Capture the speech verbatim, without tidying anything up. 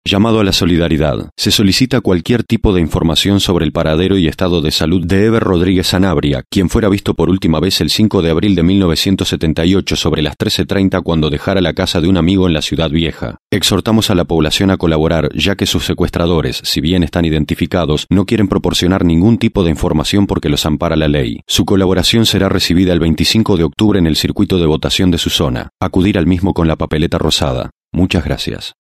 Llamado a la solidaridad. Se solicita cualquier tipo de información sobre el paradero y estado de salud de Eber Rodríguez Sanabria, quien fuera visto por última vez el cinco de abril de mil novecientos setenta y ocho sobre las trece treinta cuando dejara la casa de un amigo en la Ciudad Vieja. Exhortamos a la población a colaborar, ya que sus secuestradores, si bien están identificados, no quieren proporcionar ningún tipo de información porque los ampara la ley. Su colaboración será recibida el veinticinco de octubre en el circuito de votación de su zona. Acudir al mismo con la papeleta rosada. Muchas gracias.